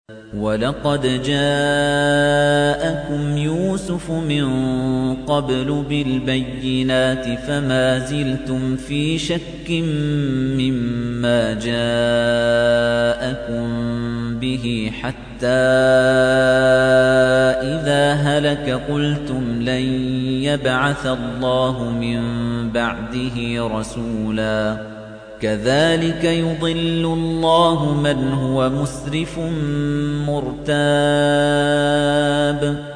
وَلَقَدْ جَاءَكُمْ يُوسُفُ مِن قَبْلُ بِالْبَيِّنَاتِ فَمَا زِلْتُمْ فِي شَكٍّ مِّمَّا جَاءَكُم بِهِ حَتَّىٰ إِذَا هَلَكَ قُلْتُمْ لَن يَبْعَثَ اللَّهُ مِن بَعْدِهِ رَسُولًا كَذَلِكَ يُضِلُّ اللَّهُ مَنْ هُوَ مُسْرِفٌ مُّرْتَابٌ